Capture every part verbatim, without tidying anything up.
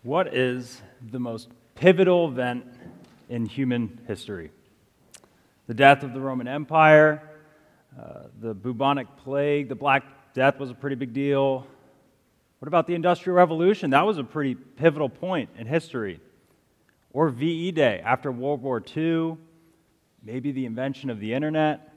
What is the most pivotal event in human history? The death of the Roman Empire, uh, the bubonic plague, the Black Death was a pretty big deal. What about the Industrial Revolution? That was a pretty pivotal point in history. Or V E Day after World War Two, maybe the invention of the internet.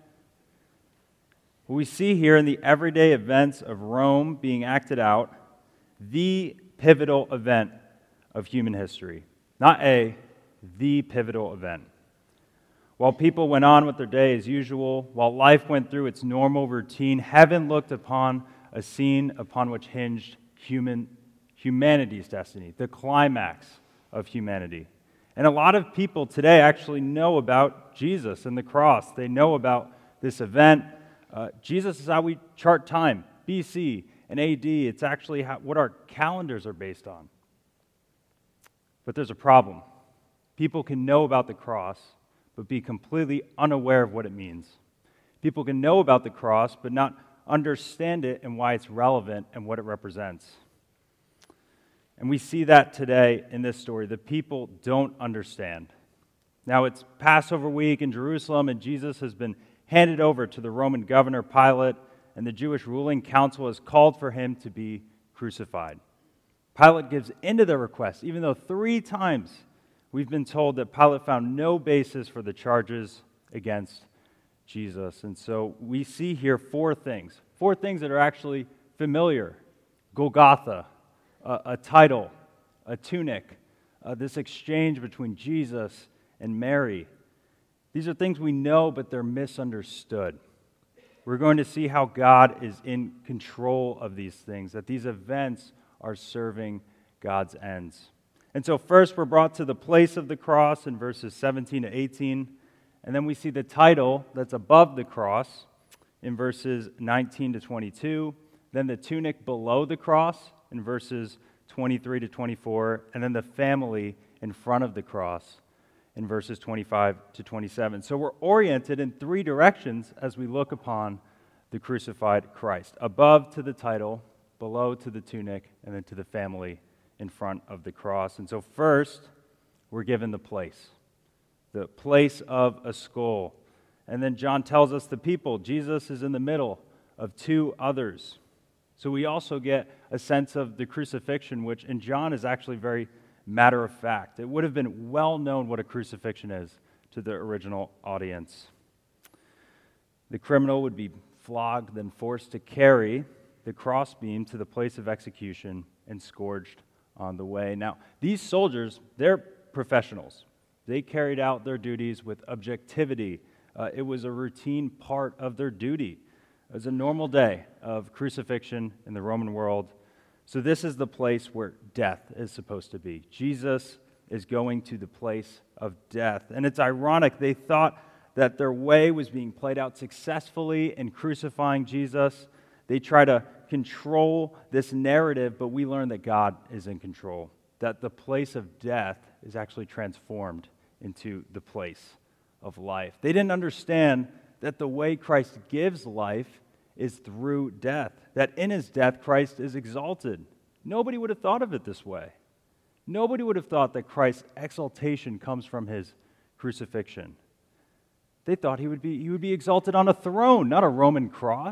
What we see here in the everyday events of Rome being acted out, the pivotal event of human history. Not a, the pivotal event. While people went on with their day as usual, while life went through its normal routine, heaven looked upon a scene upon which hinged human humanity's destiny, the climax of humanity. And a lot of people today actually know about Jesus and the cross. They know about this event. Uh, Jesus is how we chart time, B C and A D. It's actually how, what our calendars are based on. But there's a problem. People can know about the cross, but be completely unaware of what it means. People can know about the cross, but not understand it and why it's relevant and what it represents. And we see that today in this story. The people don't understand. Now, it's Passover week in Jerusalem, and Jesus has been handed over to the Roman governor Pilate, and the Jewish ruling council has called for him to be crucified. Pilate gives in to their request, even though three times we've been told that Pilate found no basis for the charges against Jesus. And so we see here four things, four things that are actually familiar. Golgotha, a, a title, a tunic, uh, this exchange between Jesus and Mary. These are things we know, but they're misunderstood. We're going to see how God is in control of these things, that these events are serving God's ends. And so first we're brought to the place of the cross in verses seventeen to eighteen, and then we see the title that's above the cross in verses nineteen to twenty-two, then the tunic below the cross in verses twenty-three to twenty-four, and then the family in front of the cross in verses twenty-five to twenty-seven. So we're oriented in three directions as we look upon the crucified Christ. Above to the title, below to the tunic, and then to the family in front of the cross. And so first, we're given the place, the place of a skull. And then John tells us the people, Jesus is in the middle of two others. So we also get a sense of the crucifixion, which in John is actually very matter of fact. It would have been well known what a crucifixion is to the original audience. The criminal would be flogged, then forced to carry the crossbeam to the place of execution and scourged on the way. Now, these soldiers, they're professionals. They carried out their duties with objectivity. Uh, it was a routine part of their duty. It was a normal day of crucifixion in the Roman world. So this is the place where death is supposed to be. Jesus is going to the place of death. And it's ironic, they thought that their way was being played out successfully in crucifying Jesus. They try to control this narrative, but we learn that God is in control, that the place of death is actually transformed into the place of life. They didn't understand that the way Christ gives life is through death, that in his death Christ is exalted. Nobody would have thought of it this way. Nobody would have thought that Christ's exaltation comes from his crucifixion. They thought he would be, he would be exalted on a throne, not a Roman cross.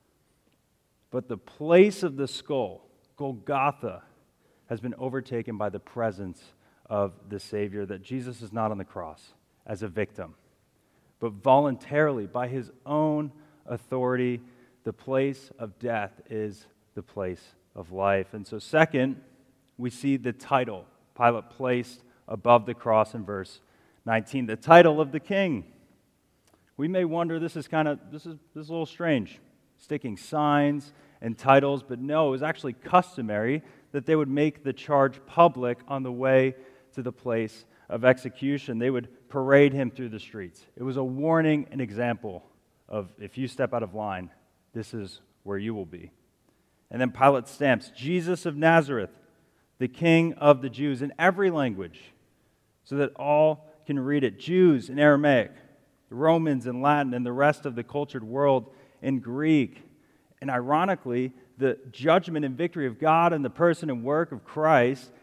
But the place of the skull, Golgotha, has been overtaken by the presence of the Savior, that Jesus is not on the cross as a victim, but voluntarily, by his own authority, the place of death is the place of life. And so second, we see the title Pilate placed above the cross in verse nineteen, the title of the king. We may wonder, this is kind of, this is, this is a little strange, sticking signs and titles, but no, it was actually customary that they would make the charge public on the way to the place of execution. They would parade him through the streets. It was a warning, an example of, if you step out of line, this is where you will be. And then Pilate stamps, Jesus of Nazareth, the King of the Jews, in every language, so that all can read it. Jews in Aramaic, Romans in Latin, and the rest of the cultured world in Greek. And ironically, the judgment and victory of God in the person and work of Christ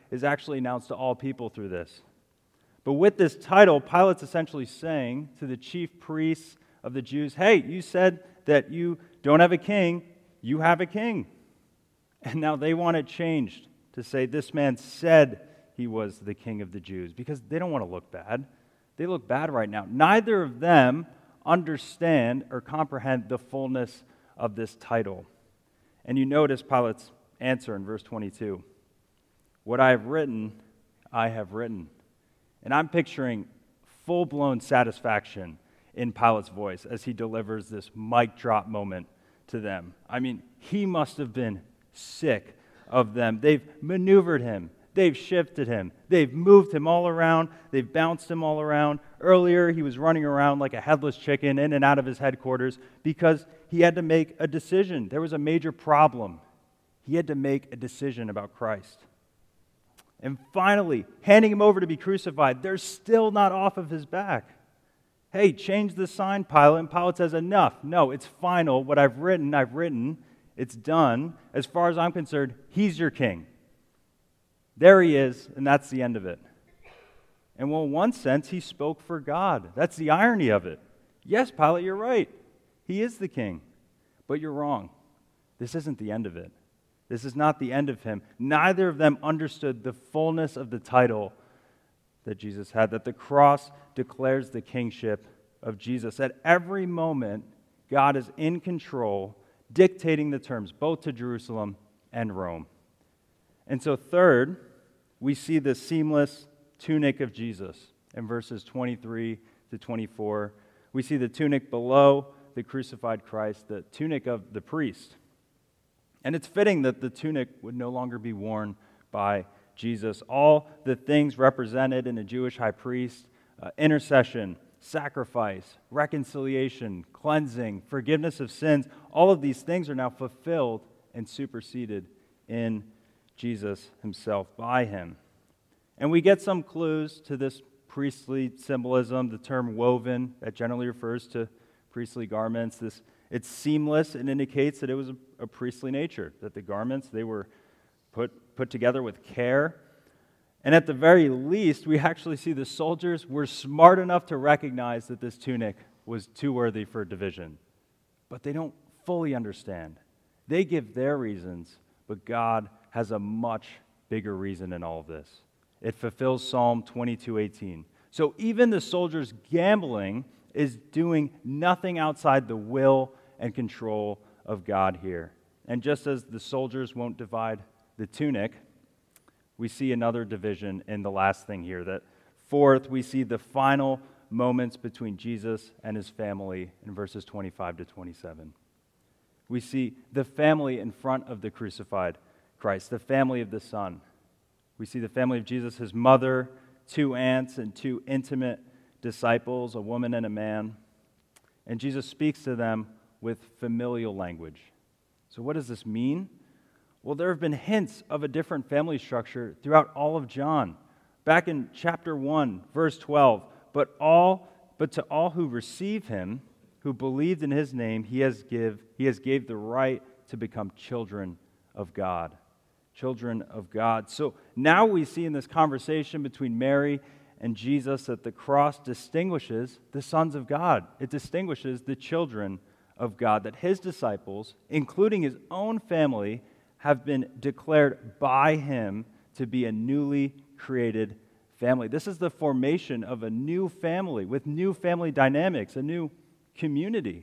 is actually announced to all people through this. But with this title, Pilate's essentially saying to the chief priests of the Jews, hey, you said that you don't have a king, you have a king. And now they want it changed to say this man said he was the king of the Jews, because they don't want to look bad. They look bad right now. Neither of them understand or comprehend the fullness of this title. And you notice Pilate's answer in verse twenty-two. What I have written, I have written. And I'm picturing full-blown satisfaction in Pilate's voice as he delivers this mic drop moment to them. I mean, he must have been sick of them. They've maneuvered him. They've shifted him. They've moved him all around. They've bounced him all around. Earlier, he was running around like a headless chicken in and out of his headquarters because he had to make a decision. There was a major problem. He had to make a decision about Christ. And finally, handing him over to be crucified, they're still not off of his back. Hey, change the sign, Pilate. And Pilate says, enough. No, it's final. What I've written, I've written. It's done. As far as I'm concerned, he's your king. There he is, and that's the end of it. And well, in one sense, he spoke for God. That's the irony of it. Yes, Pilate, you're right. He is the king. But you're wrong. This isn't the end of it. This is not the end of him. Neither of them understood the fullness of the title that Jesus had, that the cross declares the kingship of Jesus. At every moment, God is in control, dictating the terms, both to Jerusalem and Rome. And so third, we see the seamless tunic of Jesus in verses twenty-three to twenty-four. We see the tunic below the crucified Christ, the tunic of the priest. And it's fitting that the tunic would no longer be worn by Jesus. All the things represented in a Jewish high priest, uh, intercession, sacrifice, reconciliation, cleansing, forgiveness of sins, all of these things are now fulfilled and superseded in Jesus himself, by him. And we get some clues to this priestly symbolism, the term woven, that generally refers to priestly garments. This, it's seamless and indicates that it was a, a priestly nature, that the garments, they were put, put together with care. And at the very least, we actually see the soldiers were smart enough to recognize that this tunic was too worthy for division. But they don't fully understand. They give their reasons, but God has a much bigger reason in all of this. It fulfills Psalm twenty-two eighteen. So even the soldiers gambling is doing nothing outside the will and control of God here. And just as the soldiers won't divide the tunic, we see another division in the last thing here. That fourth, we see the final moments between Jesus and his family in verses twenty-five to twenty-seven. We see the family in front of the crucified Christ, the family of the Son. We see the family of Jesus, his mother, two aunts, and two intimate disciples, a woman and a man. And Jesus speaks to them with familial language. So what does this mean? Well, there have been hints of a different family structure throughout all of John. Back in chapter one, verse twelve, but all but to all who receive him, who believed in his name, he has give he has gave the right to become children of God. Children of God. So now we see in this conversation between Mary and Jesus that the cross distinguishes the sons of God. It distinguishes the children of God, that his disciples, including his own family, have been declared by him to be a newly created family. This is the formation of a new family with new family dynamics, a new community.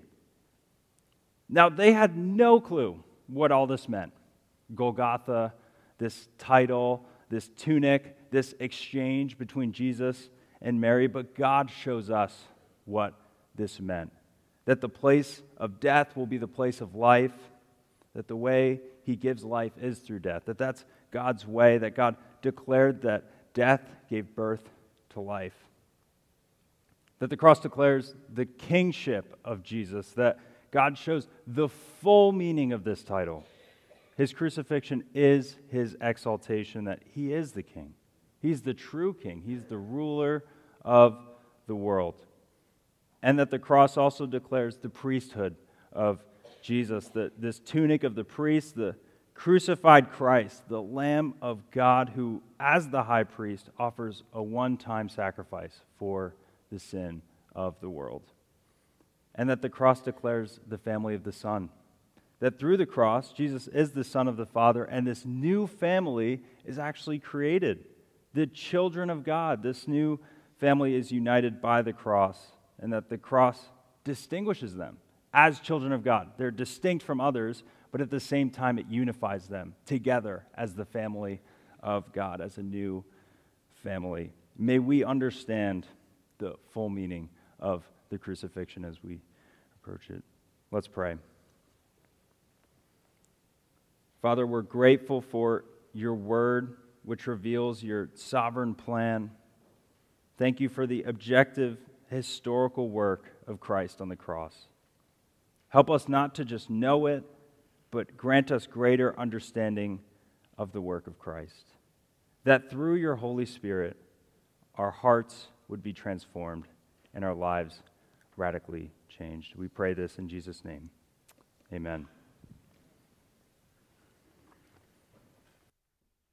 Now, they had no clue what all this meant. Golgotha, this title, this tunic, this exchange between Jesus and Mary, but God shows us what this meant. That the place of death will be the place of life, that the way he gives life is through death, that that's God's way, that God declared that death gave birth to life. That the cross declares the kingship of Jesus, that God shows the full meaning of this title. His crucifixion is his exaltation, that he is the king. He's the true king. He's the ruler of the world. And that the cross also declares the priesthood of Jesus, that this tunic of the priest, the crucified Christ, the Lamb of God, who, as the high priest, offers a one-time sacrifice for the sin of the world. And that the cross declares the family of the Son. That through the cross, Jesus is the Son of the Father, and this new family is actually created. The children of God. This new family is united by the cross, and that the cross distinguishes them as children of God. They're distinct from others, but at the same time it unifies them together as the family of God, as a new family. May we understand the full meaning of the crucifixion as we approach it. Let's pray. Father, we're grateful for your word, which reveals your sovereign plan. Thank you for the objective, historical work of Christ on the cross. Help us not to just know it, but grant us greater understanding of the work of Christ. That through your Holy Spirit, our hearts would be transformed and our lives radically changed. We pray this in Jesus' name. Amen.